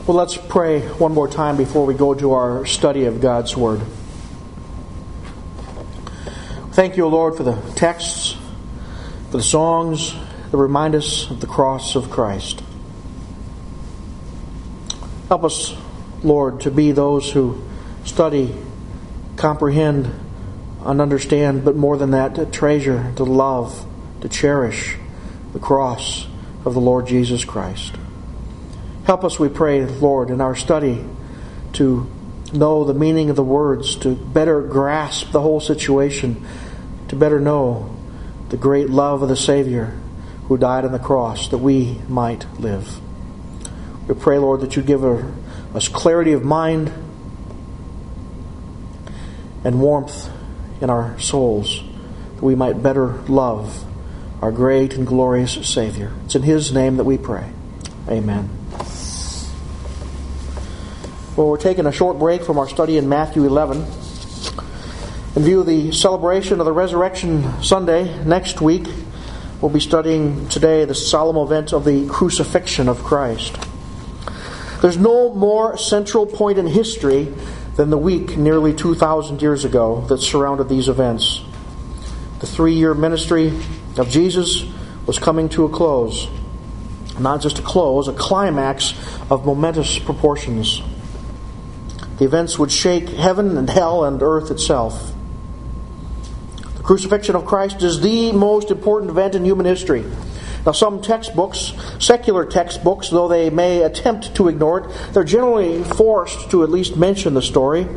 Well, let's pray one more time before we go to our study of God's Word. Thank you, O Lord, for the texts, for the songs that remind us of the cross of Christ. Help us, Lord, to be those who study, comprehend, and understand, but more than that, to treasure, to love, to cherish the cross of the Lord Jesus Christ. Help us, we pray, Lord, in our study to know the meaning of the words, to better grasp the whole situation, to better know the great love of the Savior who died on the cross that we might live. We pray, Lord, that you give us clarity of mind and warmth in our souls, that we might better love our great and glorious Savior. It's in His name that we pray. Amen. Well, we're taking a short break from our study in Matthew 11. In view of the celebration of the Resurrection Sunday next week, we'll be studying today the solemn event of the crucifixion of Christ. There's no more central point in history than the week nearly 2,000 years ago that surrounded these events. The 3-year ministry of Jesus was coming to a close. Not just a close, a climax of momentous proportions. The events would shake heaven and hell and earth itself. The crucifixion of Christ is the most important event in human history. Now, some textbooks, secular textbooks, though they may attempt to ignore it, they're generally forced to at least mention the story.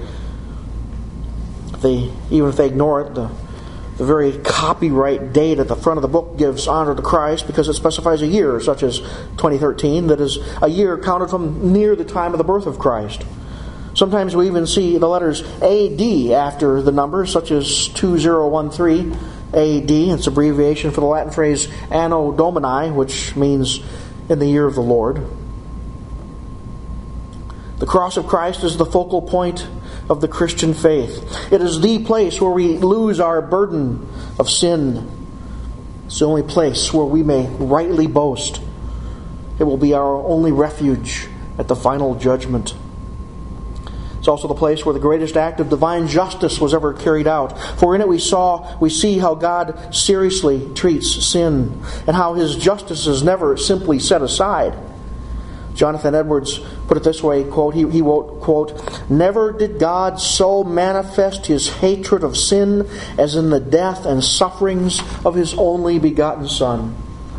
Even if they ignore it, the very copyright date at the front of the book gives honor to Christ because it specifies a year, such as 2013, that is a year counted from near the time of the birth of Christ. Sometimes we even see the letters AD after the numbers, such as 2013 AD. It's abbreviation for the Latin phrase Anno Domini, which means in the year of the Lord. The cross of Christ is the focal point of the Christian faith. It is the place where we lose our burden of sin. It's the only place where we may rightly boast. It will be our only refuge at the final judgment. It's also the place where the greatest act of divine justice was ever carried out. For in it we see how God seriously treats sin and how His justice is never simply set aside. Jonathan Edwards put it this way, quote, he wrote, quote, "Never did God so manifest His hatred of sin as in the death and sufferings of His only begotten Son."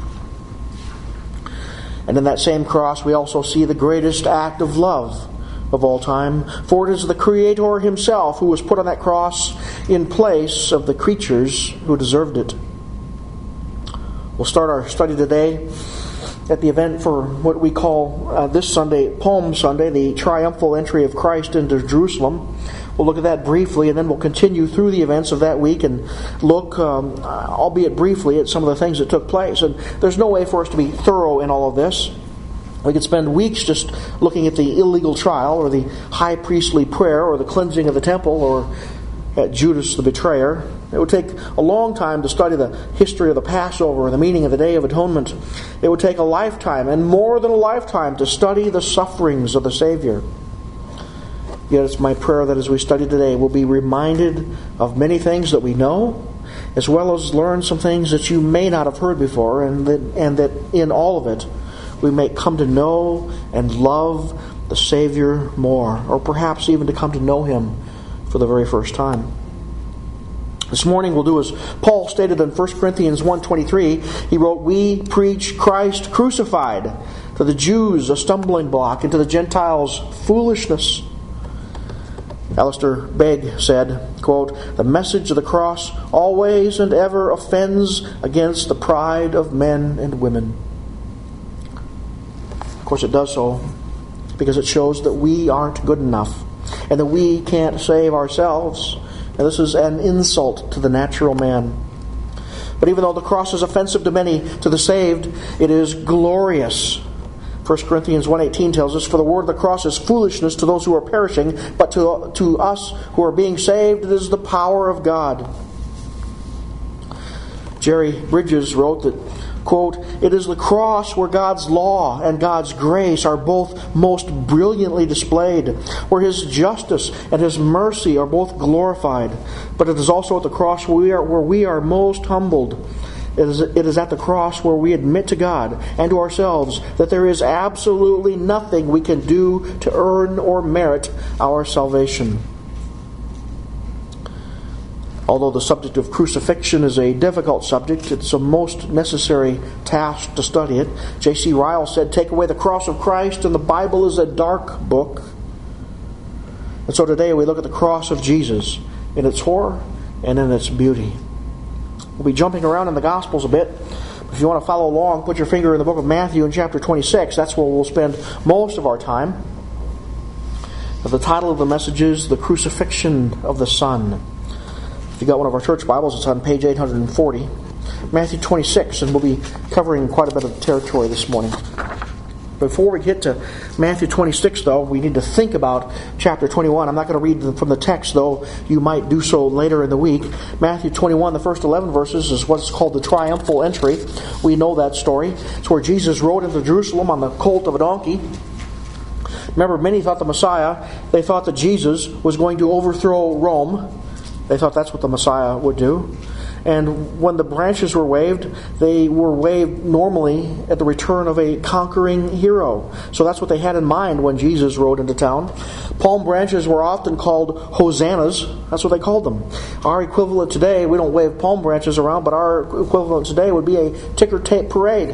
And in that same cross we also see the greatest act of love of all time, for it is the Creator Himself who was put on that cross in place of the creatures who deserved it. We'll start our study today at the event for what we call this Sunday, Palm Sunday, the triumphal entry of Christ into Jerusalem. We'll look at that briefly, and then we'll continue through the events of that week and look, albeit briefly, at some of the things that took place. And there's no way for us to be thorough in all of this. We could spend weeks just looking at the illegal trial or the high priestly prayer or the cleansing of the temple or at Judas the betrayer. It would take a long time to study the history of the Passover and the meaning of the Day of Atonement. It would take a lifetime and more than a lifetime to study the sufferings of the Savior. Yet it's my prayer that as we study today, we'll be reminded of many things that we know, as well as learn some things that you may not have heard before, and that in all of it, we may come to know and love the Savior more, or perhaps even to come to know Him for the very first time. This morning we'll do as Paul stated in 1 Corinthians 1:23. He wrote, "We preach Christ crucified, to the Jews a stumbling block, and to the Gentiles foolishness." Alistair Begg said, quote, "The message of the cross always and ever offends against the pride of men and women." Of course it does so because it shows that we aren't good enough and that we can't save ourselves. And this is an insult to the natural man. But even though the cross is offensive to many, to the saved, it is glorious. 1 Corinthians 1:18 tells us, "For the word of the cross is foolishness to those who are perishing, but to us who are being saved, it is the power of God." Jerry Bridges wrote that Quote, "It is the cross where God's law and God's grace are both most brilliantly displayed, where His justice and His mercy are both glorified. But it is also at the cross where we are most humbled. It is at the cross where we admit to God and to ourselves that there is absolutely nothing we can do to earn or merit our salvation." Although the subject of crucifixion is a difficult subject, it's a most necessary task to study it. J.C. Ryle said, "Take away the cross of Christ and the Bible is a dark book." And so today we look at the cross of Jesus in its horror and in its beauty. We'll be jumping around in the Gospels a bit. If you want to follow along, put your finger in the book of Matthew in chapter 26. That's where we'll spend most of our time. But the title of the message is The Crucifixion of the Son. If you got one of our church Bibles, it's on page 840. Matthew 26, and we'll be covering quite a bit of territory this morning. Before we get to Matthew 26, though, we need to think about chapter 21. I'm not going to read from the text, though you might do so later in the week. Matthew 21, the first 11 verses, is what's called the triumphal entry. We know that story. It's where Jesus rode into Jerusalem on the colt of a donkey. Remember, many thought the Messiah, they thought that Jesus was going to overthrow Rome. They thought that's what the Messiah would do. And when the branches were waved, they were waved normally at the return of a conquering hero. So that's what they had in mind when Jesus rode into town. Palm branches were often called hosannas. That's what they called them. Our equivalent today, we don't wave palm branches around, but our equivalent today would be a ticker tape parade.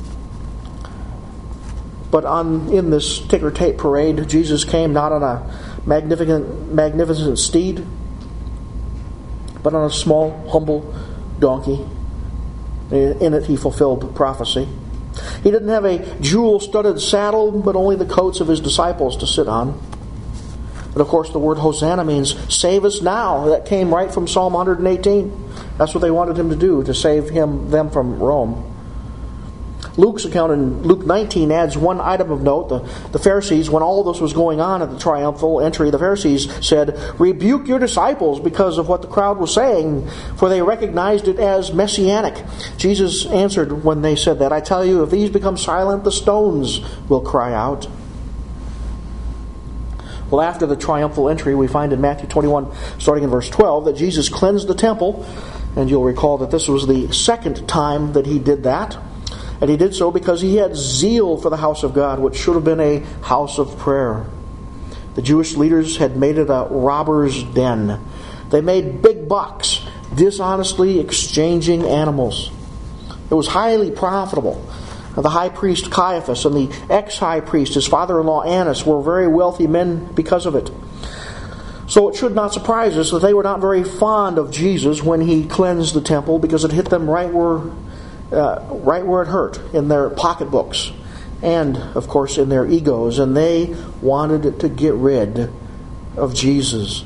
But in this ticker tape parade, Jesus came not on a magnificent steed, but on a small, humble donkey. In it he fulfilled prophecy. He didn't have a jewel-studded saddle, but only the coats of his disciples to sit on. But of course the word Hosanna means save us now. That came right from Psalm 118. That's what they wanted him to do, to save them from Rome. Luke's account in Luke 19 adds one item of note. The Pharisees, when all this was going on at the triumphal entry, the Pharisees said, "Rebuke your disciples because of what the crowd was saying, for they recognized it as messianic." Jesus answered when they said that, "I tell you, if these become silent, the stones will cry out." Well, after the triumphal entry, we find in Matthew 21, starting in verse 12, that Jesus cleansed the temple. And you'll recall that this was the second time that he did that. And he did so because he had zeal for the house of God, which should have been a house of prayer. The Jewish leaders had made it a robber's den. They made big bucks, dishonestly exchanging animals. It was highly profitable. The high priest Caiaphas and the ex-high priest, his father-in-law Annas, were very wealthy men because of it. So it should not surprise us that they were not very fond of Jesus when he cleansed the temple, because it hit them right where it hurt, in their pocketbooks and, of course, in their egos. And they wanted to get rid of Jesus.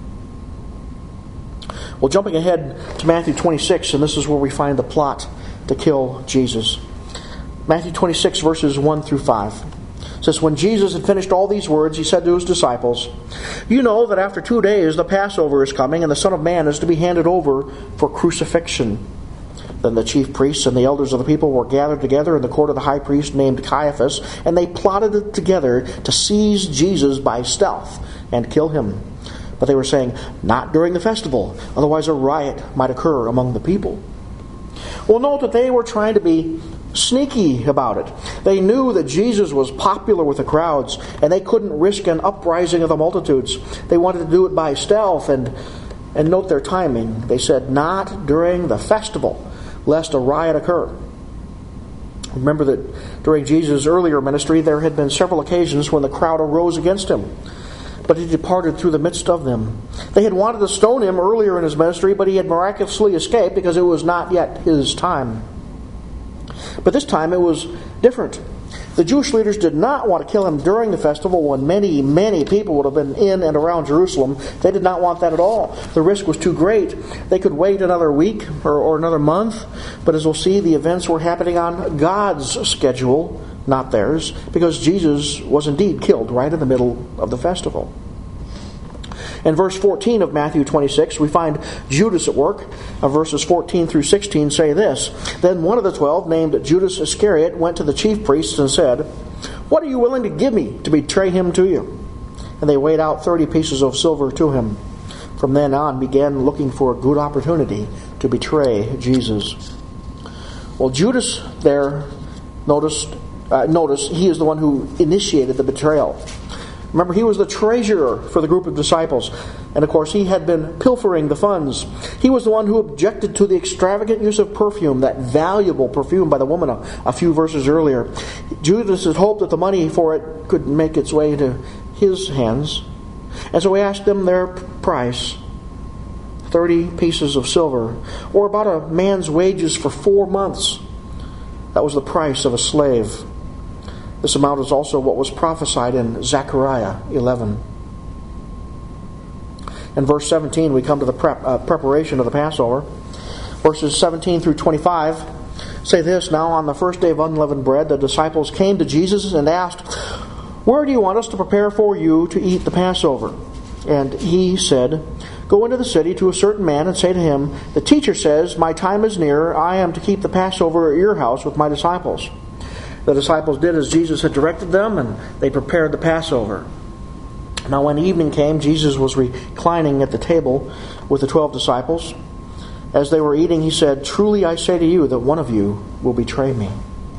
Well, jumping ahead to Matthew 26, and this is where we find the plot to kill Jesus. Matthew 26, verses 1 through 5. It says, "When Jesus had finished all these words, he said to his disciples, 'You know that after 2 days the Passover is coming, and the Son of Man is to be handed over for crucifixion.' Then the chief priests and the elders of the people were gathered together in the court of the high priest named Caiaphas, and they plotted it together to seize Jesus by stealth and kill him. But they were saying, 'Not during the festival, otherwise a riot might occur among the people.'" Well, note that they were trying to be sneaky about it. They knew that Jesus was popular with the crowds, and they couldn't risk an uprising of the multitudes. They wanted to do it by stealth, and note their timing. They said, "Not during the festival, lest a riot occur." Remember that during Jesus' earlier ministry, there had been several occasions when the crowd arose against him, but he departed through the midst of them. They had wanted to stone him earlier in his ministry, but he had miraculously escaped because it was not yet his time. But this time it was different. The Jewish leaders did not want to kill him during the festival when many, many people would have been in and around Jerusalem. They did not want that at all. The risk was too great. They could wait another week or another month, but as we'll see, the events were happening on God's schedule, not theirs, because Jesus was indeed killed right in the middle of the festival. In verse 14 of Matthew 26, we find Judas at work. Verses 14 through 16 say this: Then one of the 12, named Judas Iscariot, went to the chief priests and said, "What are you willing to give me to betray him to you?" And they weighed out 30 pieces of silver to him. From then on began looking for a good opportunity to betray Jesus. Well, Judas there, notice he is the one who initiated the betrayal. Remember, he was the treasurer for the group of disciples. And of course, he had been pilfering the funds. He was the one who objected to the extravagant use of perfume, that valuable perfume by the woman a few verses earlier. Judas had hoped that the money for it could make its way into his hands. And so he asked them their price, 30 pieces of silver, or about a man's wages for 4 months. That was the price of a slave. This amount is also what was prophesied in Zechariah 11. In verse 17, we come to the preparation of the Passover. Verses 17 through 25 say this: Now on the first day of unleavened bread, the disciples came to Jesus and asked, "Where do you want us to prepare for you to eat the Passover?" And he said, "Go into the city to a certain man and say to him, 'The teacher says, my time is near. I am to keep the Passover at your house with my disciples.'" The disciples did as Jesus had directed them, and they prepared the Passover. Now when evening came, Jesus was reclining at the table with the 12 disciples. As they were eating, he said, "Truly I say to you that one of you will betray me."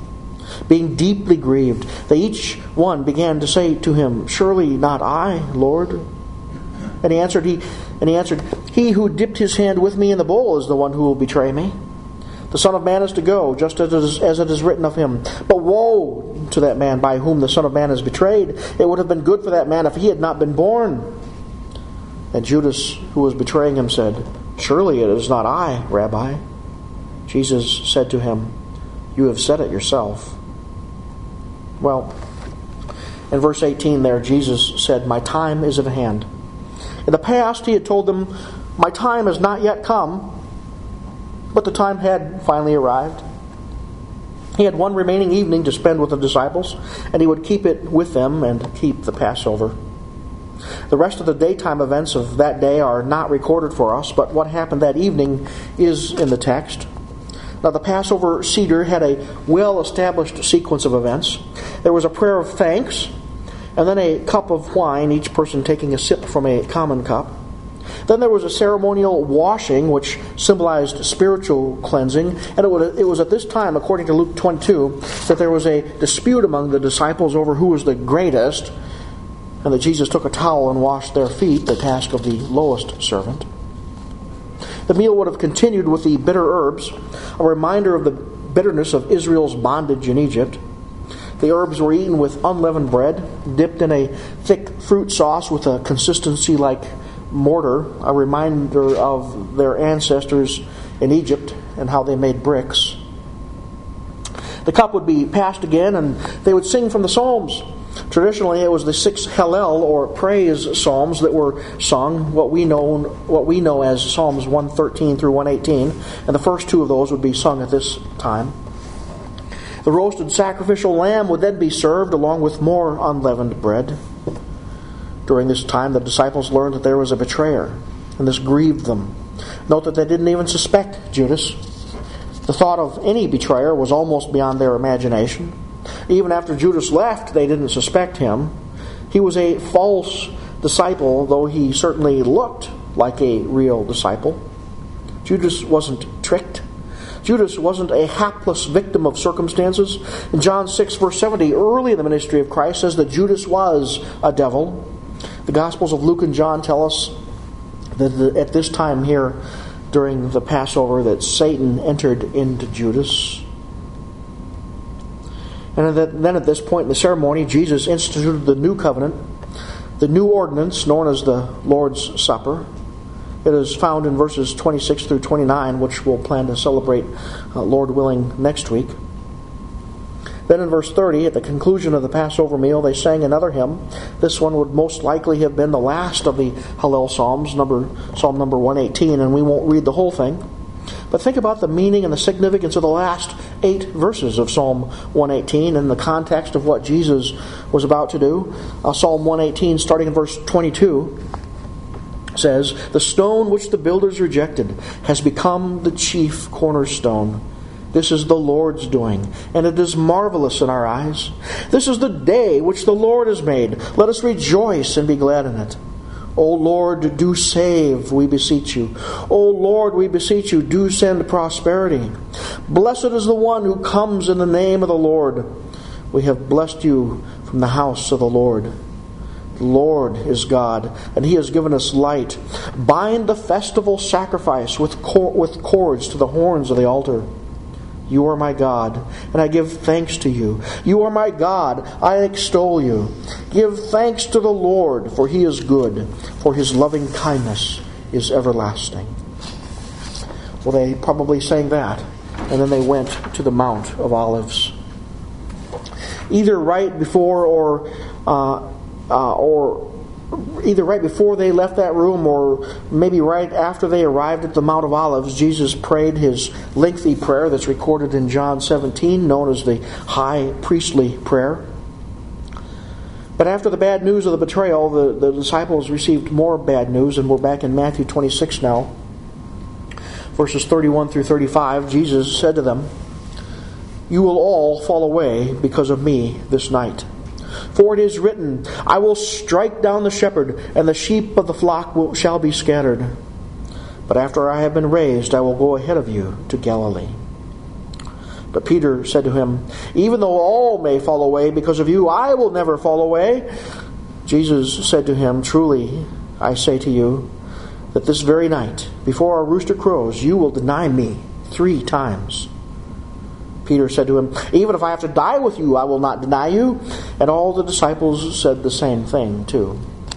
Being deeply grieved, they each one began to say to him, "Surely not I, Lord." And he answered, "He who dipped his hand with me in the bowl is the one who will betray me. The Son of Man is to go, just as it is written of him. But woe to that man by whom the Son of Man is betrayed. It would have been good for that man if he had not been born." And Judas, who was betraying him, said, "Surely it is not I, Rabbi." Jesus said to him, "You have said it yourself." Well, in verse 18 there, Jesus said, "My time is at hand." In the past, he had told them, "My time has not yet come." But the time had finally arrived. He had one remaining evening to spend with the disciples, and he would keep it with them and keep the Passover. The rest of the daytime events of that day are not recorded for us, but what happened that evening is in the text. Now, the Passover Seder had a well-established sequence of events. There was a prayer of thanks, and then a cup of wine, each person taking a sip from a common cup. Then there was a ceremonial washing, which symbolized spiritual cleansing. And it was at this time, according to Luke 22, that there was a dispute among the disciples over who was the greatest, and that Jesus took a towel and washed their feet, the task of the lowest servant. The meal would have continued with the bitter herbs, a reminder of the bitterness of Israel's bondage in Egypt. The herbs were eaten with unleavened bread, dipped in a thick fruit sauce with a consistency like mortar, a reminder of their ancestors in Egypt and how they made bricks. The cup would be passed again, and they would sing from the Psalms. Traditionally, it was the 6 Hallel, or praise psalms, that were sung, what we know as Psalms 113 through 118, and the first 2 of those would be sung at this time. The roasted sacrificial lamb would then be served along with more unleavened bread. During this time, the disciples learned that there was a betrayer, and this grieved them. Note that they didn't even suspect Judas. The thought of any betrayer was almost beyond their imagination. Even after Judas left, they didn't suspect him. He was a false disciple, though he certainly looked like a real disciple. Judas wasn't tricked. Judas wasn't a hapless victim of circumstances. In John 6, verse 70, early in the ministry of Christ, says that Judas was a devil. The Gospels of Luke and John tell us that at this time here, during the Passover, that Satan entered into Judas. And then at this point in the ceremony, Jesus instituted the new covenant, the new ordinance known as the Lord's Supper. It is found in verses 26 through 29, which we'll plan to celebrate, Lord willing, next week. Then in verse 30, at the conclusion of the Passover meal, they sang another hymn. This one would most likely have been the last of the Hallel Psalms, Psalm number 118, and we won't read the whole thing. But think about the meaning and the significance of the last 8 verses of Psalm 118 in the context of what Jesus was about to do. Psalm 118, starting in verse 22. says, "The stone which the builders rejected has become the chief cornerstone. This is the Lord's doing, and it is marvelous in our eyes. This is the day which the Lord has made. Let us rejoice and be glad in it. O Lord, do save, we beseech you. O Lord, we beseech you, do send prosperity. Blessed is the one who comes in the name of the Lord. We have blessed you from the house of the Lord. The Lord is God, and He has given us light. Bind the festival sacrifice with cords to the horns of the altar. You are my God, and I give thanks to you. You are my God, I extol you. Give thanks to the Lord, for He is good, for His loving kindness is everlasting." Well, they probably sang that, and then they went to the Mount of Olives. Either right before either right before they left that room, or maybe right after they arrived at the Mount of Olives, Jesus prayed His lengthy prayer that's recorded in John 17, known as the High Priestly Prayer. But after the bad news of the betrayal, the disciples received more bad news, and we're back in Matthew 26 now. Verses 31 through 35, Jesus said to them, "You will all fall away because of me this night. For it is written, I will strike down the shepherd, and the sheep of the flock shall be scattered. But after I have been raised, I will go ahead of you to Galilee." But Peter said to him, "Even though all may fall away because of you, I will never fall away." Jesus said to him, "Truly, I say to you, that this very night, before a rooster crows, you will deny me 3 times. Peter said to him, "Even if I have to die with you, I will not deny you." And all the disciples said the same thing too.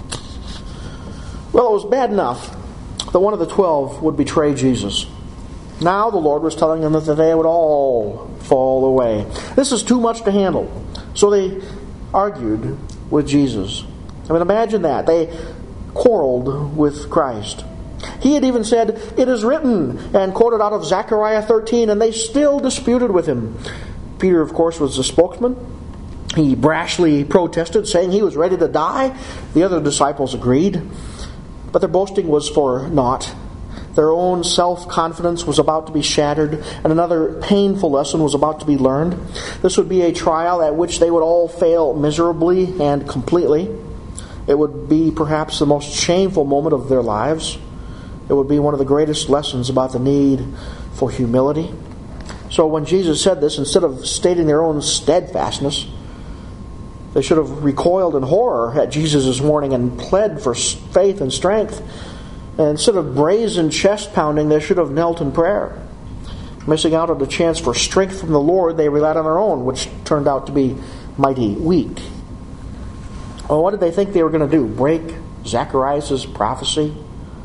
Well, it was bad enough that one of the 12 would betray Jesus. Now the Lord was telling them that they would all fall away. This is too much to handle. So they argued with Jesus. I mean, imagine that. They quarreled with Christ. He had even said, "It is written," and quoted out of Zechariah 13, and they still disputed with him. Peter, of course, was the spokesman. He brashly protested, saying he was ready to die. The other disciples agreed. But their boasting was for naught. Their own self-confidence was about to be shattered, and another painful lesson was about to be learned. This would be a trial at which they would all fail miserably and completely. It would be perhaps the most shameful moment of their lives. It would be one of the greatest lessons about the need for humility. So when Jesus said this, instead of stating their own steadfastness, they should have recoiled in horror at Jesus' warning and pled for faith and strength. And instead of brazen chest pounding, they should have knelt in prayer. Missing out on the chance for strength from the Lord, they relied on their own, which turned out to be mighty weak. Well, what did they think they were going to do? Break Zacharias' prophecy?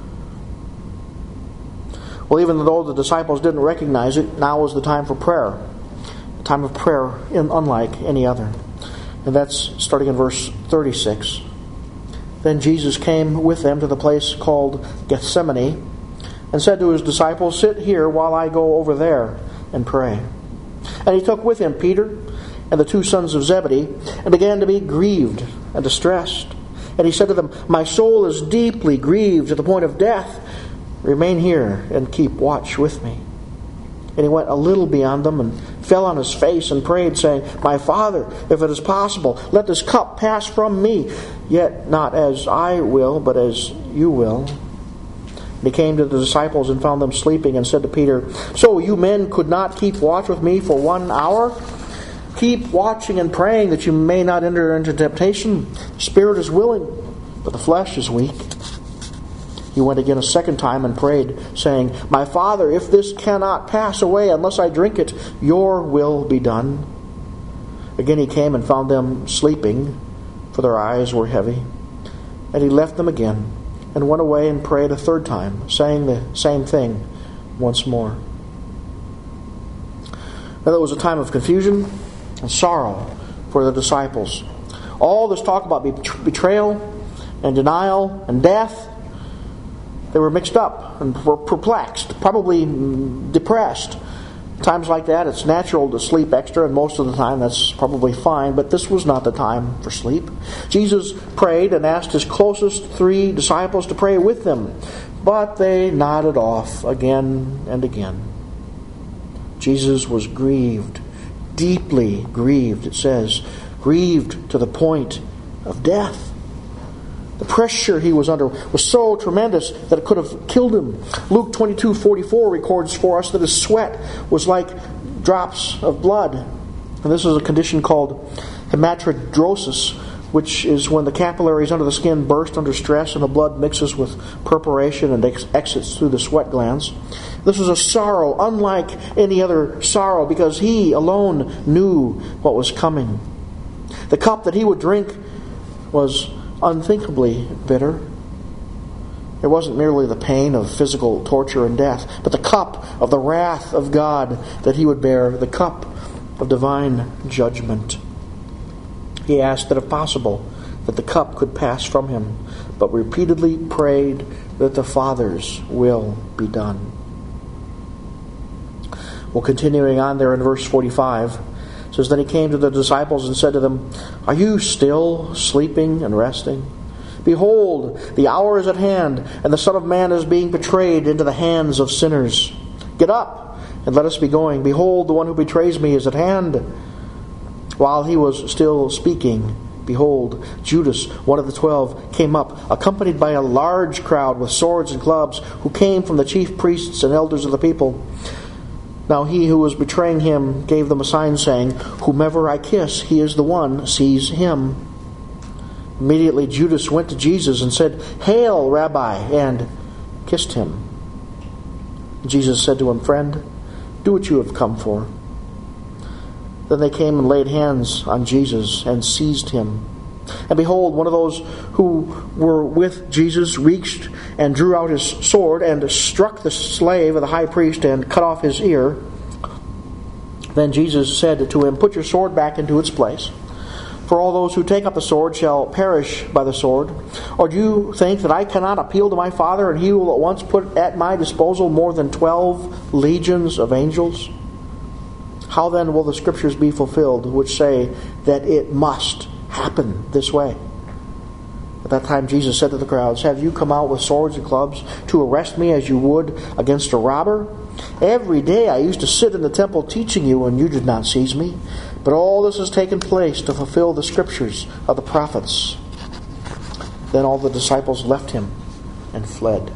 Well, even though the disciples didn't recognize it, now was the time for prayer. A time of prayer unlike any other. And that's starting in verse 36. Then Jesus came with them to the place called Gethsemane, and said to His disciples, "Sit here while I go over there and pray." And He took with Him Peter and the 2 sons of Zebedee, and began to be grieved and distressed. And He said to them, "My soul is deeply grieved to the point of death. Remain here and keep watch with me." And He went a little beyond them and fell on His face and prayed, saying, "My Father, if it is possible, let this cup pass from me. Yet not as I will, but as you will." And He came to the disciples and found them sleeping, and said to Peter, "So you men could not keep watch with me for 1 hour? Keep watching and praying that you may not enter into temptation. The spirit is willing, but the flesh is weak." He went again a second time and prayed, saying, "My Father, if this cannot pass away unless I drink it, your will be done." Again He came and found them sleeping, for their eyes were heavy. And He left them again, and went away and prayed a third time, saying the same thing once more. Now there was a time of confusion and sorrow for the disciples. All this talk about betrayal and denial and death, they were mixed up and were perplexed, probably depressed. Times like that, it's natural to sleep extra, and most of the time that's probably fine, but this was not the time for sleep. Jesus prayed and asked his closest 3 disciples to pray with him, but they nodded off again and again. Jesus was grieved, deeply grieved, it says, grieved to the point of death. The pressure he was under was so tremendous that it could have killed him. Luke 22:44 records for us that his sweat was like drops of blood. And this is a condition called hematidrosis, which is when the capillaries under the skin burst under stress and the blood mixes with perspiration and exits through the sweat glands. This was a sorrow unlike any other sorrow because he alone knew what was coming. The cup that he would drink was unthinkably bitter. It wasn't merely the pain of physical torture and death, but the cup of the wrath of God that he would bear, the cup of divine judgment. He asked that if possible, that the cup could pass from him, but repeatedly prayed that the Father's will be done. Well, continuing on there in verse 45, it says, Then he came to the disciples and said to them, Are you still sleeping and resting? Behold, the hour is at hand, and the Son of Man is being betrayed into the hands of sinners. Get up, and let us be going. Behold, the one who betrays me is at hand. While he was still speaking, behold, Judas, one of the 12, came up, accompanied by a large crowd with swords and clubs, who came from the chief priests and elders of the people. Now he who was betraying him gave them a sign, saying, Whomever I kiss, he is the one, seize him. Immediately Judas went to Jesus and said, Hail, Rabbi, and kissed him. Jesus said to him, Friend, do what you have come for. Then they came and laid hands on Jesus and seized him. And behold, one of those who were with Jesus reached and drew out his sword and struck the slave of the high priest and cut off his ear. Then Jesus said to him, Put your sword back into its place. For all those who take up the sword shall perish by the sword. Or do you think that I cannot appeal to my Father, and he will at once put at my disposal more than 12 legions of angels? How then will the Scriptures be fulfilled, which say that it must happen this way? At that time Jesus said to the crowds, Have you come out with swords and clubs to arrest me as you would against a robber? Every day I used to sit in the temple teaching you, and you did not seize me. But all this has taken place to fulfill the Scriptures of the prophets. Then all the disciples left him and fled.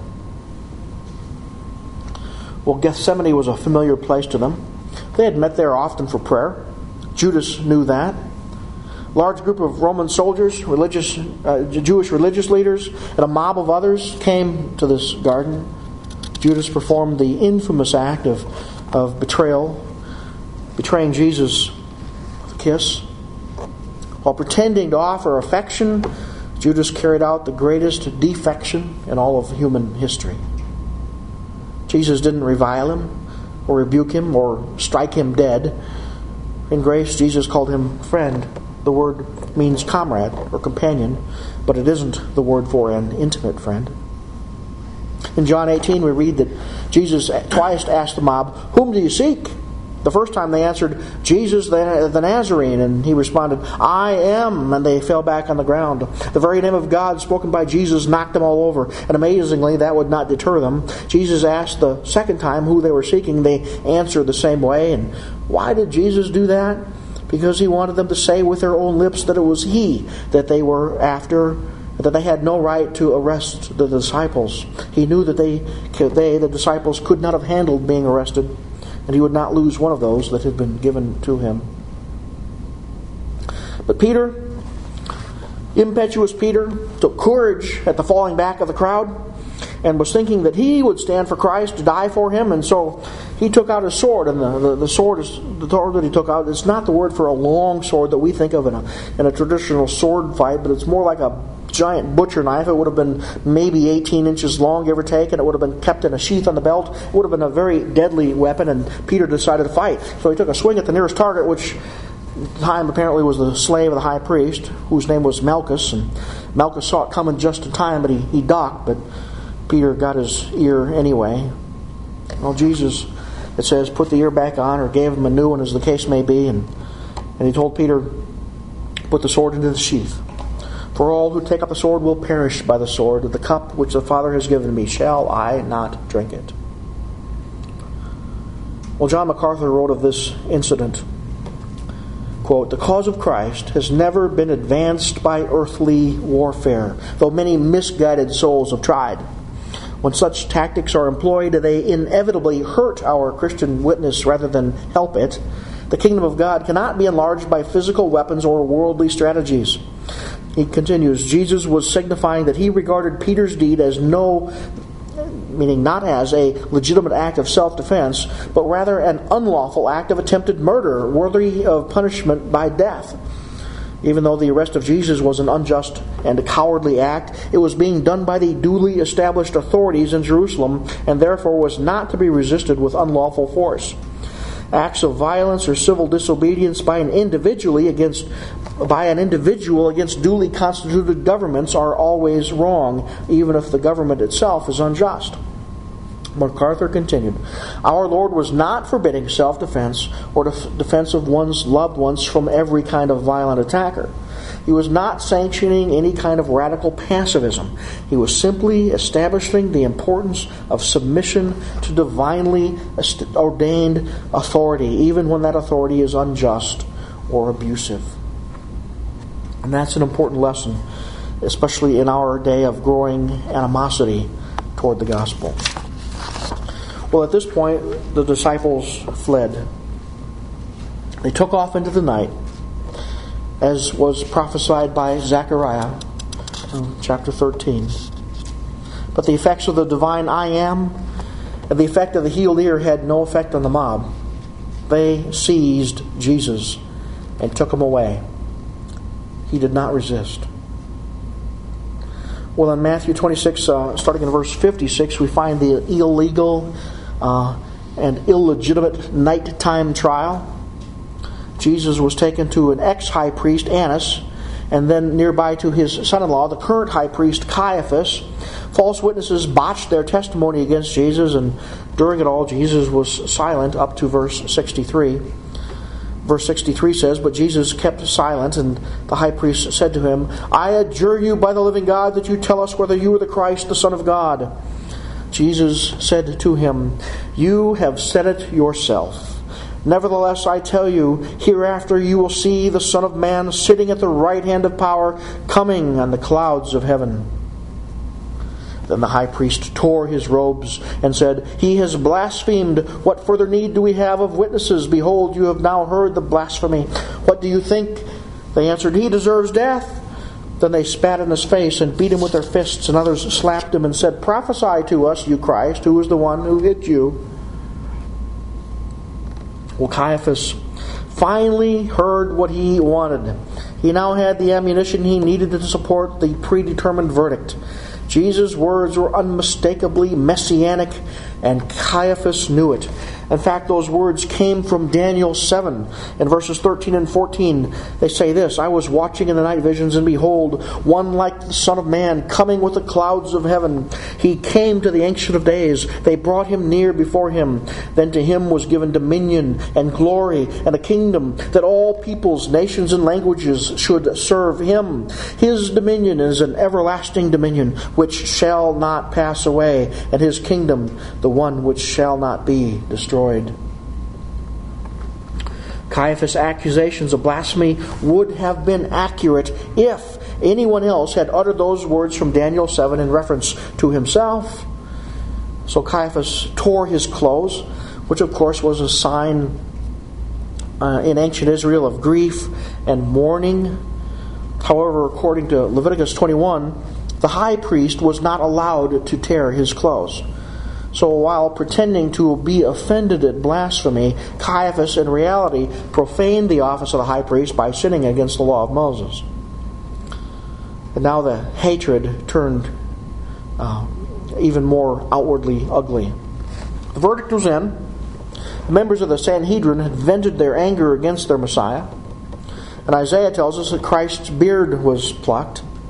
Well, Gethsemane was a familiar place to them. They had met there often for prayer. Judas knew that. Large group of Roman soldiers, Jewish religious leaders, and a mob of others came to this garden. Judas performed the infamous act of betrayal, betraying Jesus with a kiss. While pretending to offer affection, Judas carried out the greatest defection in all of human history. Jesus didn't revile him, or rebuke him, or strike him dead. In grace, Jesus called him friend. The word means comrade or companion, but it isn't the word for an intimate friend. In John 18 we read that Jesus twice asked the mob, Whom do you seek? The first time they answered, Jesus the Nazarene, and he responded, I am, and they fell back on the ground. The very name of God spoken by Jesus knocked them all over, and amazingly that would not deter them. Jesus asked the second time who they were seeking. They answered the same way. And why did Jesus do that? Because he wanted them to say with their own lips that it was he that they were after, that they had no right to arrest the disciples. He knew that they, the disciples, could not have handled being arrested, and he would not lose one of those that had been given to him. But Peter, impetuous Peter, took courage at the falling back of the crowd and was thinking that he would stand for Christ to die for him, and so he took out his sword. And the sword that he took out, it's not the word for a long sword that we think of in a traditional sword fight, but it's more like a giant butcher knife. It would have been maybe 18 inches long, give or take, and it would have been kept in a sheath on the belt. It would have been a very deadly weapon, and Peter decided to fight. So he took a swing at the nearest target, which at the time apparently was the slave of the high priest, whose name was Malchus. And Malchus saw it coming just in time, but he ducked, but Peter got his ear anyway. Well, Jesus it says, put the ear back on, or gave him a new one, as the case may be. And he told Peter, put the sword into the sheath. For all who take up the sword will perish by the sword. The cup which the Father has given me, shall I not drink it? Well, John MacArthur wrote of this incident, quote, the cause of Christ has never been advanced by earthly warfare, though many misguided souls have tried. When such tactics are employed, they inevitably hurt our Christian witness rather than help it. The kingdom of God cannot be enlarged by physical weapons or worldly strategies. He continues, Jesus was signifying that he regarded Peter's deed as meaning not as a legitimate act of self-defense, but rather an unlawful act of attempted murder, worthy of punishment by death. Even though the arrest of Jesus was an unjust and a cowardly act, it was being done by the duly established authorities in Jerusalem, and therefore was not to be resisted with unlawful force. Acts of violence or civil disobedience by an individual against duly constituted governments are always wrong, even if the government itself is unjust. MacArthur continued, our Lord was not forbidding self-defense or defense of one's loved ones from every kind of violent attacker. He was not sanctioning any kind of radical pacifism. He was simply establishing the importance of submission to divinely ordained authority, even when that authority is unjust or abusive. And that's an important lesson, especially in our day of growing animosity toward the gospel. Well, at this point, the disciples fled. They took off into the night, as was prophesied by Zechariah in chapter 13. But the effects of the divine I am and the effect of the healed ear had no effect on the mob. They seized Jesus and took him away. He did not resist. Well, in Matthew 26, starting in verse 56, we find the illegal and illegitimate nighttime trial. Jesus was taken to an ex-high priest, Annas, and then nearby to his son-in-law, the current high priest, Caiaphas. False witnesses botched their testimony against Jesus, and during it all, Jesus was silent up to verse 63. Verse 63 says, but Jesus kept silent, and the high priest said to him, I adjure you by the living God that you tell us whether you are the Christ, the Son of God. Jesus said to him, you have said it yourself. Nevertheless, I tell you, hereafter you will see the Son of Man sitting at the right hand of power, coming on the clouds of heaven. Then the high priest tore his robes and said, he has blasphemed. What further need do we have of witnesses? Behold, you have now heard the blasphemy. What do you think? They answered, he deserves death. Then they spat in his face and beat him with their fists, and others slapped him and said, prophesy to us, you Christ, who is the one who hit you? Well, Caiaphas finally heard what he wanted. He now had the ammunition he needed to support the predetermined verdict. Jesus' words were unmistakably messianic, and Caiaphas knew it. In fact, those words came from Daniel 7. In verses 13 and 14, they say this, I was watching in the night visions, and behold, one like the Son of Man, coming with the clouds of heaven. He came to the Ancient of Days. They brought him near before him. Then to him was given dominion and glory and a kingdom, that all peoples, nations, and languages should serve him. His dominion is an everlasting dominion, which shall not pass away, and his kingdom the one which shall not be destroyed. Caiaphas' accusations of blasphemy would have been accurate if anyone else had uttered those words from Daniel 7 in reference to himself. So Caiaphas tore his clothes, which of course was a sign in ancient Israel of grief and mourning. However, according to Leviticus 21, the high priest was not allowed to tear his clothes. So while pretending to be offended at blasphemy, Caiaphas in reality profaned the office of the high priest by sinning against the law of Moses. And now the hatred turned even more outwardly ugly. The verdict was in. The members of the Sanhedrin had vented their anger against their Messiah. And Isaiah tells us that Christ's beard was plucked.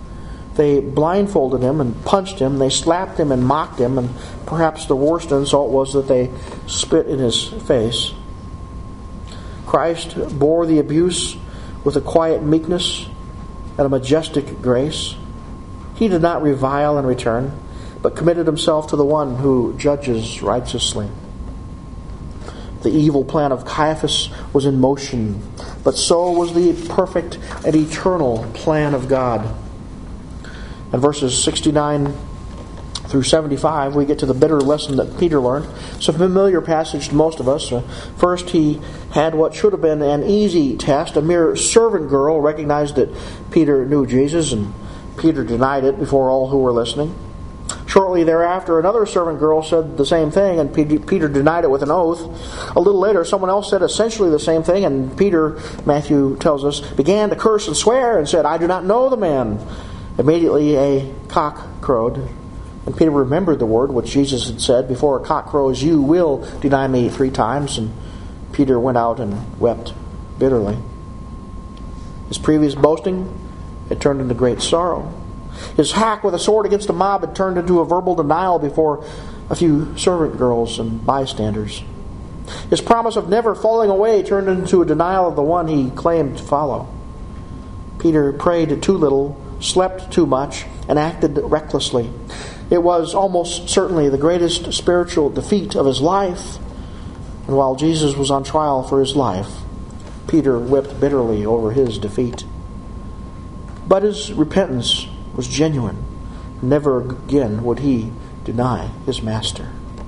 They blindfolded him and punched him. They slapped him and mocked him. And perhaps the worst insult was that they spit in his face. Christ bore the abuse with a quiet meekness and a majestic grace. He did not revile in return, but committed himself to the one who judges righteously. The evil plan of Caiaphas was in motion, but so was the perfect and eternal plan of God. In verses 69 through 75, we get to the bitter lesson that Peter learned. It's a familiar passage to most of us. First, he had what should have been an easy test. A mere servant girl recognized that Peter knew Jesus, and Peter denied it before all who were listening. Shortly thereafter, another servant girl said the same thing, and Peter denied it with an oath. A little later, someone else said essentially the same thing, and Peter, Matthew tells us, began to curse and swear and said, "I do not know the man." Immediately a cock crowed, and Peter remembered the word which Jesus had said, "Before a cock crows, you will deny me 3 times." And Peter went out and wept bitterly. His previous boasting had turned into great sorrow. His hack with a sword against a mob had turned into a verbal denial before a few servant girls and bystanders. His promise of never falling away turned into a denial of the one he claimed to follow. Peter prayed too little, slept too much, and acted recklessly. It was almost certainly the greatest spiritual defeat of his life. And while Jesus was on trial for his life, Peter wept bitterly over his defeat. But his repentance was genuine. Never again would he deny his master.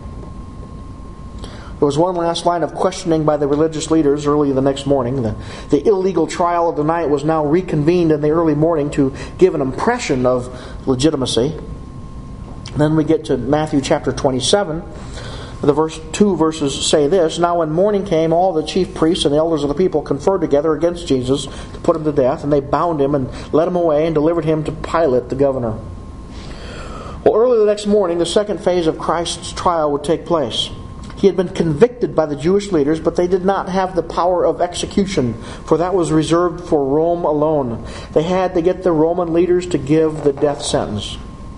There was one last line of questioning by the religious leaders early the next morning. The illegal trial of the night was now reconvened in the early morning to give an impression of legitimacy. Then we get to Matthew chapter 27. The 2 verses say this: "Now when morning came, all the chief priests and the elders of the people conferred together against Jesus to put him to death, and they bound him and led him away and delivered him to Pilate the governor." Well, early the next morning, the second phase of Christ's trial would take place. He had been convicted by the Jewish leaders, but they did not have the power of execution, for that was reserved for Rome alone. They had to get the Roman leaders to give the death sentence.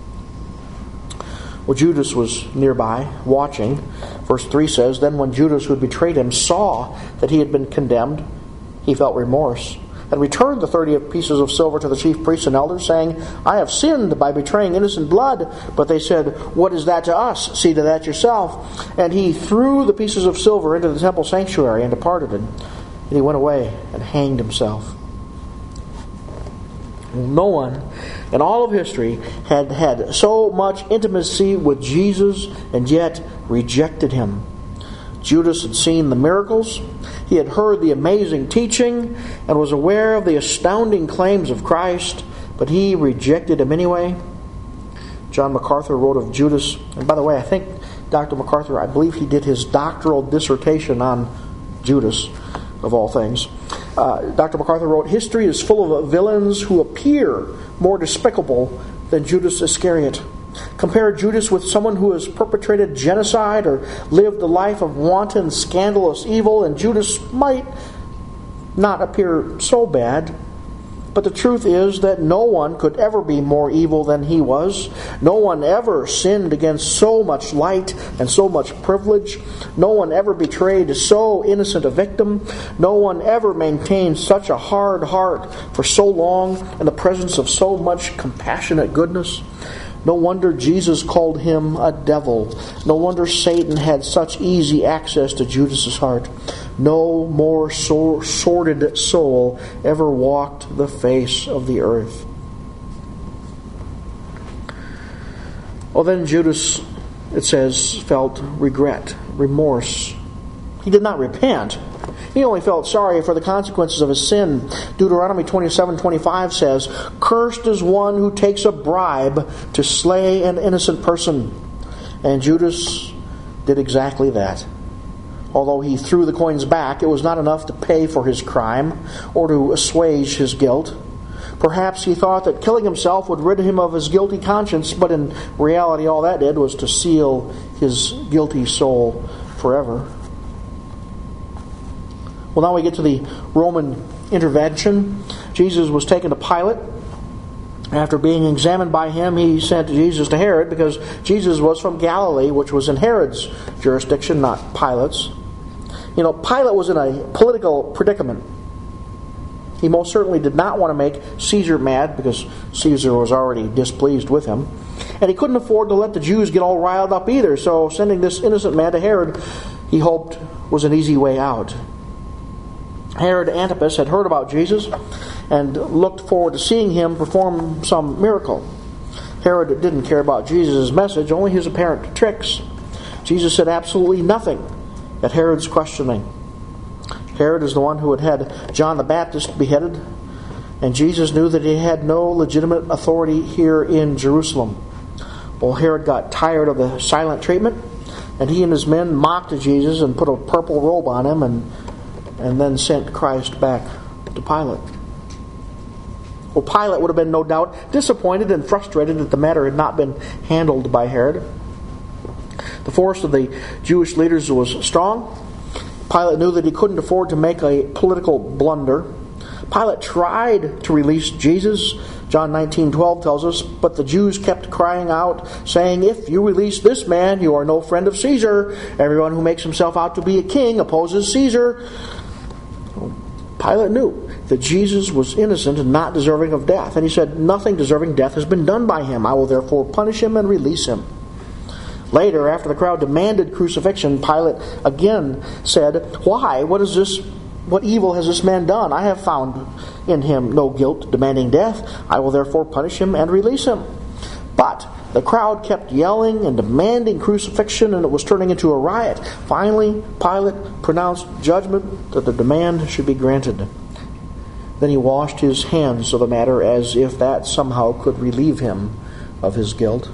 Well, Judas was nearby, watching. Verse 3 says, "Then when Judas, who had betrayed him, saw that he had been condemned, he felt remorse, and returned the 30 pieces of silver to the chief priests and elders, saying, 'I have sinned by betraying innocent blood.' But they said, 'What is that to us? See to that yourself.' And he threw the pieces of silver into the temple sanctuary and departed, and he went away and hanged himself." No one in all of history had had so much intimacy with Jesus and yet rejected him. Judas had seen the miracles, he had heard the amazing teaching, and was aware of the astounding claims of Christ, but he rejected him anyway. John MacArthur wrote of Judas, and by the way, I think Dr. MacArthur, I believe he did his doctoral dissertation on Judas, of all things. Dr. MacArthur wrote, "History is full of villains who appear more despicable than Judas Iscariot. Compare Judas with someone who has perpetrated genocide or lived a life of wanton, scandalous evil, and Judas might not appear so bad. But the truth is that no one could ever be more evil than he was. No one ever sinned against so much light and so much privilege. No one ever betrayed so innocent a victim. No one ever maintained such a hard heart for so long in the presence of so much compassionate goodness. No wonder Jesus called him a devil. No wonder Satan had such easy access to Judas's heart. No more sordid soul ever walked the face of the earth." Well, then Judas, it says, felt regret, remorse. He did not repent. He only felt sorry for the consequences of his sin. Deuteronomy 27:25 says, "Cursed is one who takes a bribe to slay an innocent person." And Judas did exactly that. Although he threw the coins back, it was not enough to pay for his crime or to assuage his guilt. Perhaps he thought that killing himself would rid him of his guilty conscience, but in reality all that did was to seal his guilty soul forever. Well, now we get to the Roman intervention. Jesus was taken to Pilate. After being examined by him, he sent Jesus to Herod, because Jesus was from Galilee, which was in Herod's jurisdiction, not Pilate's. Pilate was in a political predicament. He most certainly did not want to make Caesar mad, because Caesar was already displeased with him. And he couldn't afford to let the Jews get all riled up either, so sending this innocent man to Herod, he hoped, was an easy way out. Herod Antipas had heard about Jesus and looked forward to seeing him perform some miracle. Herod didn't care about Jesus' message, only his apparent tricks. Jesus said absolutely nothing at Herod's questioning. Herod is the one who had John the Baptist beheaded, and Jesus knew that he had no legitimate authority here in Jerusalem. Well, Herod got tired of the silent treatment, and he and his men mocked Jesus and put a purple robe on him and then sent Christ back to Pilate. Well, Pilate would have been no doubt disappointed and frustrated that the matter had not been handled by Herod. The force of the Jewish leaders was strong. Pilate knew that he couldn't afford to make a political blunder. Pilate tried to release Jesus. John 19:12 tells us, but the Jews kept crying out, saying, "If you release this man, you are no friend of Caesar. Everyone who makes himself out to be a king opposes Caesar." Pilate knew that Jesus was innocent and not deserving of death. And he said, "Nothing deserving death has been done by him. I will therefore punish him and release him." Later, after the crowd demanded crucifixion, Pilate again said, "Why? What evil has this man done? I have found in him no guilt demanding death. I will therefore punish him and release him." But the crowd kept yelling and demanding crucifixion, and it was turning into a riot. Finally, Pilate pronounced judgment that the demand should be granted. Then he washed his hands of the matter, as if that somehow could relieve him of his guilt.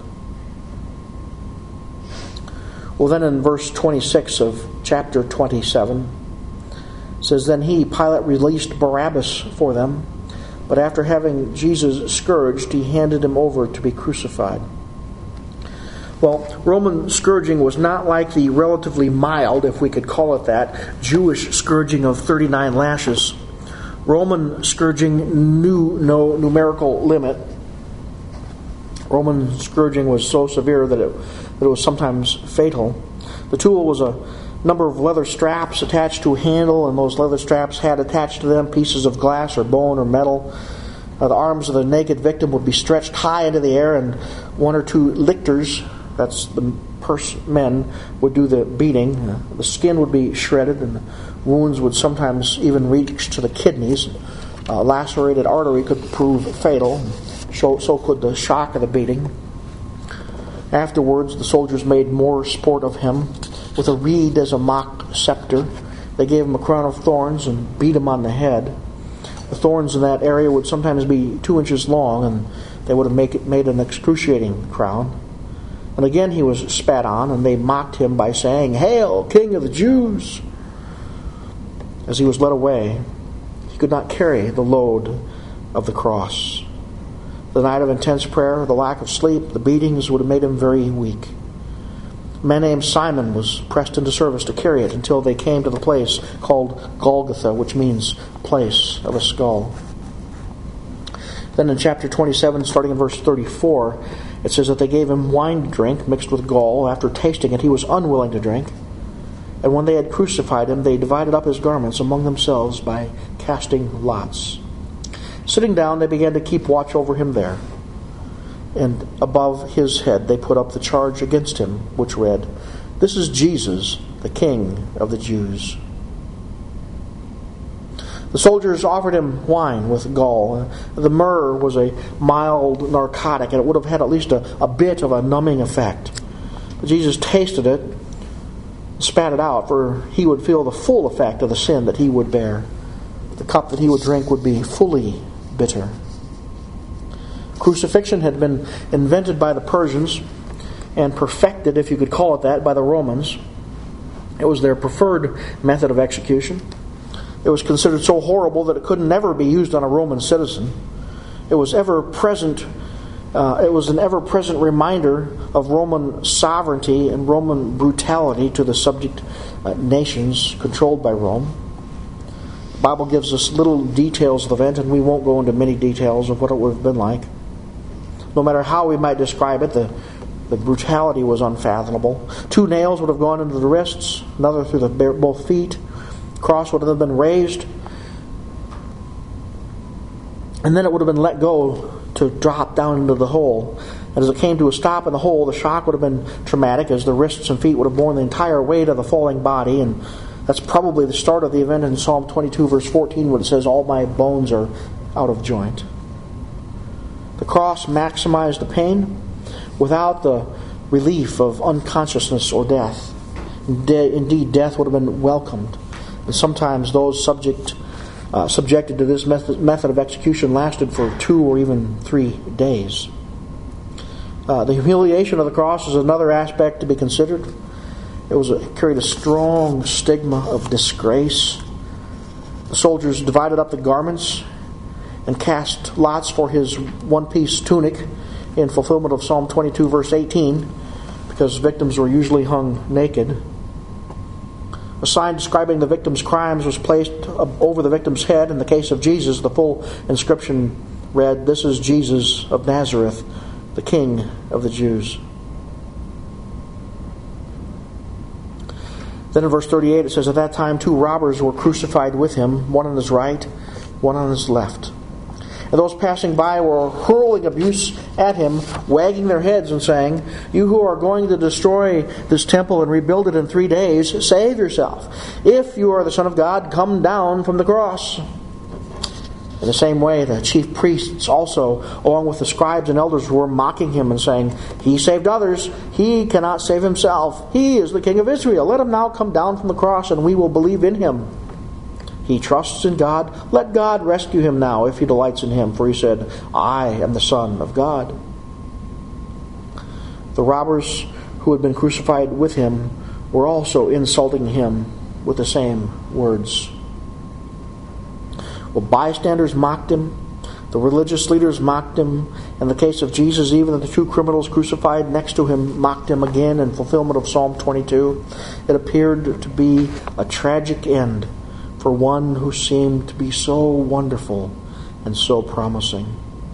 Well, then in verse 26 of chapter 27, it says, "Then he, Pilate, released Barabbas for them, but after having Jesus scourged, he handed him over to be crucified." Well, Roman scourging was not like the relatively mild, if we could call it that, Jewish scourging of 39 lashes. Roman scourging knew no numerical limit. Roman scourging was so severe that it was sometimes fatal. The tool was a number of leather straps attached to a handle, and those leather straps had attached to them pieces of glass or bone or metal. The arms of the naked victim would be stretched high into the air, and one or two lictors, that's the men, would do the beating. The skin would be shredded, and the wounds would sometimes even reach to the kidneys. A lacerated artery could prove fatal. So could the shock of the beating. Afterwards, the soldiers made more sport of him with a reed as a mock scepter. They gave him a crown of thorns and beat him on the head. The thorns in that area would sometimes be 2 inches long, and they would have made an excruciating crown. And again he was spat on, and they mocked him by saying, "Hail, King of the Jews!" As he was led away, he could not carry the load of the cross. The night of intense prayer, the lack of sleep, the beatings would have made him very weak. A man named Simon was pressed into service to carry it until they came to the place called Golgotha, which means place of a skull. Then in chapter 27, starting in verse 34, it says that they gave him wine to drink mixed with gall. After tasting it, he was unwilling to drink. And when they had crucified him, they divided up his garments among themselves by casting lots. Sitting down, they began to keep watch over him there. And above his head they put up the charge against him, which read, "This is Jesus, the King of the Jews." The soldiers offered him wine with gall. The myrrh was a mild narcotic, and it would have had at least a bit of a numbing effect. But Jesus tasted it, spat it out, for he would feel the full effect of the sin that he would bear. The cup that he would drink would be fully bitter. Crucifixion had been invented by the Persians and perfected, if you could call it that, by the Romans. It was their preferred method of execution. It was considered so horrible that it could never be used on a Roman citizen. It was an ever-present reminder of Roman sovereignty and Roman brutality to the subject nations controlled by Rome. The Bible gives us little details of the event, and we won't go into many details of what it would have been like. No matter how we might describe it, the brutality was unfathomable. 2 nails would have gone into the wrists, another through both feet. The cross would have been raised, and then it would have been let go to drop down into the hole. And as it came to a stop in the hole, the shock would have been traumatic, as the wrists and feet would have borne the entire weight of the falling body. And that's probably the start of the event in Psalm 22, verse 14, where it says, "All my bones are out of joint." The cross maximized the pain without the relief of unconsciousness or death. Indeed, death would have been welcomed. And sometimes those subjected to this method of execution lasted for 2 or even 3 days. The humiliation of the cross is another aspect to be considered. It carried a strong stigma of disgrace. The soldiers divided up the garments and cast lots for his one-piece tunic in fulfillment of Psalm 22, verse 18, because victims were usually hung naked. A sign describing the victim's crimes was placed over the victim's head. In the case of Jesus, the full inscription read, "This is Jesus of Nazareth, the King of the Jews." Then in verse 38 it says, "At that time 2 robbers were crucified with him, one on his right, one on his left. And those passing by were hurling abuse at him, wagging their heads and saying, 'You who are going to destroy this temple and rebuild it in 3 days, save yourself. If you are the Son of God, come down from the cross.' In the same way, the chief priests also, along with the scribes and elders, were mocking him and saying, 'He saved others. He cannot save himself. He is the King of Israel. Let him now come down from the cross, and we will believe in him. He trusts in God. Let God rescue him now, if he delights in him. For he said, I am the Son of God.'" The robbers who had been crucified with him were also insulting him with the same words. Well, bystanders mocked him. The religious leaders mocked him. In the case of Jesus, even the 2 criminals crucified next to him mocked him again in fulfillment of Psalm 22. It appeared to be a tragic end for one who seemed to be so wonderful and so promising.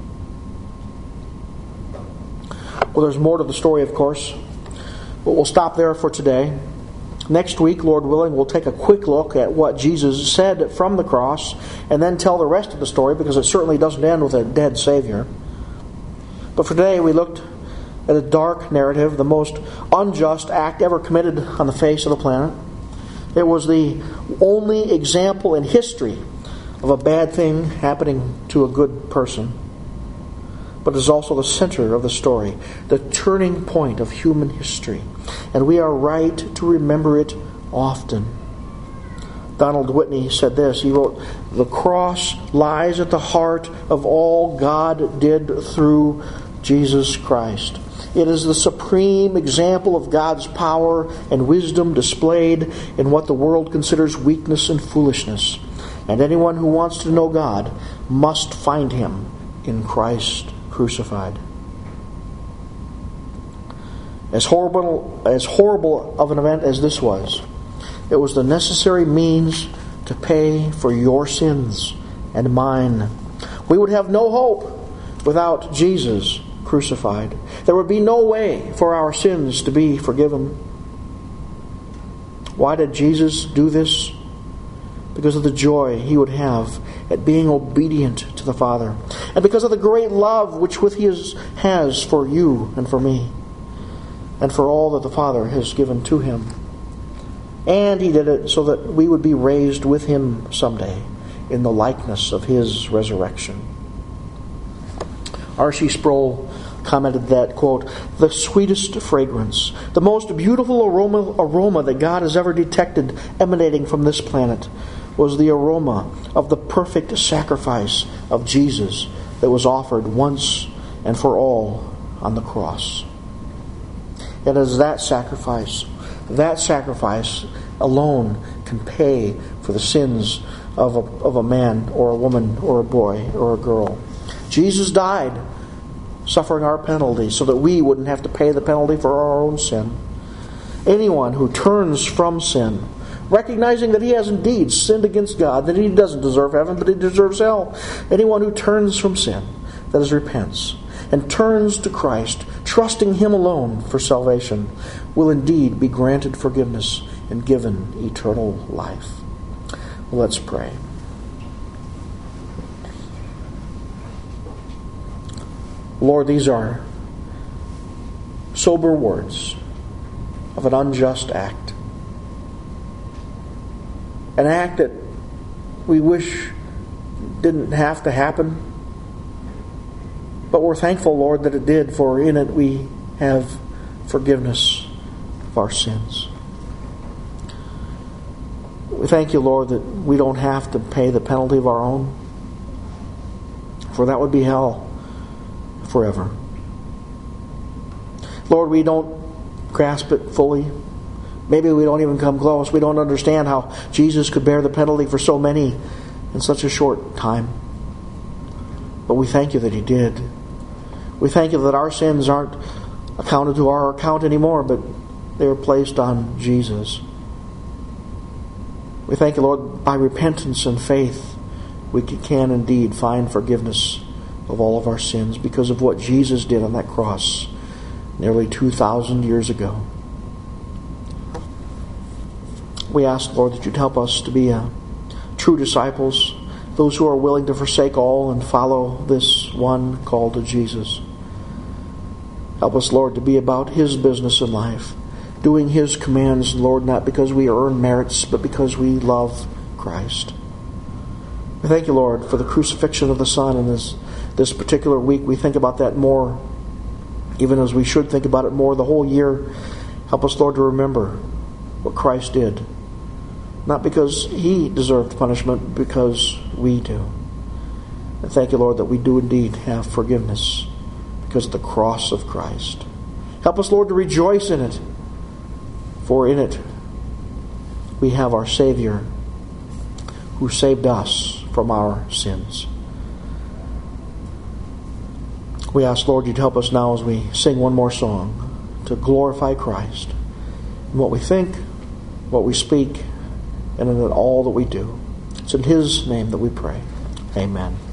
Well, there's more to the story, of course, but we'll stop there for today. Next week, Lord willing, we'll take a quick look at what Jesus said from the cross and then tell the rest of the story, because it certainly doesn't end with a dead Savior. But for today, we looked at a dark narrative, the most unjust act ever committed on the face of the planet. It was the only example in history of a bad thing happening to a good person. But it is also the center of the story, the turning point of human history. And we are right to remember it often. Donald Whitney said this. He wrote, "The cross lies at the heart of all God did through Jesus Christ. It is the supreme example of God's power and wisdom displayed in what the world considers weakness and foolishness. And anyone who wants to know God must find him in Christ crucified." As horrible of an event as this was, it was the necessary means to pay for your sins and mine. We would have no hope without Jesus crucified. There would be no way for our sins to be forgiven. Why did Jesus do this? Because of the joy he would have at being obedient to the Father, and because of the great love which he has for you and for me, and for all that the Father has given to him. And he did it so that we would be raised with him someday in the likeness of his resurrection. R.C. Sproul commented that, quote, "The sweetest fragrance, the most beautiful aroma that God has ever detected emanating from this planet was the aroma of the perfect sacrifice of Jesus that was offered once and for all on the cross." It is that sacrifice alone can pay for the sins of a man or a woman or a boy or a girl. Jesus died, suffering our penalty so that we wouldn't have to pay the penalty for our own sin. Anyone who turns from sin, recognizing that he has indeed sinned against God, that he doesn't deserve heaven, but he deserves hell. Anyone who turns from sin, that is, repents, and turns to Christ, trusting Him alone for salvation, will indeed be granted forgiveness and given eternal life. Let's pray. Lord, these are sober words of an unjust act. An act that we wish didn't have to happen, but we're thankful, Lord, that it did, for in it we have forgiveness of our sins. We thank you, Lord, that we don't have to pay the penalty of our own, for that would be hell forever. Lord, we don't grasp it fully. Maybe we don't even come close. We don't understand how Jesus could bear the penalty for so many in such a short time. But we thank you that He did. We thank you that our sins aren't accounted to our account anymore, but they are placed on Jesus. We thank you, Lord, by repentance and faith, we can indeed find forgiveness of all of our sins because of what Jesus did on that cross nearly 2,000 years ago. We ask, Lord, that you'd help us to be true disciples, those who are willing to forsake all and follow this one call to Jesus. Help us, Lord, to be about His business in life, doing His commands, Lord, not because we earn merits, but because we love Christ. We thank you, Lord, for the crucifixion of the Son in this particular week. We think about that more, even as we should think about it more the whole year. Help us, Lord, to remember what Christ did. Not because He deserved punishment, but because we do. And thank you, Lord, that we do indeed have forgiveness because of the cross of Christ. Help us, Lord, to rejoice in it. For in it we have our Savior who saved us from our sins. We ask, Lord, you'd help us now as we sing one more song to glorify Christ in what we think, what we speak, and in all that we do. It's in His name that we pray. Amen.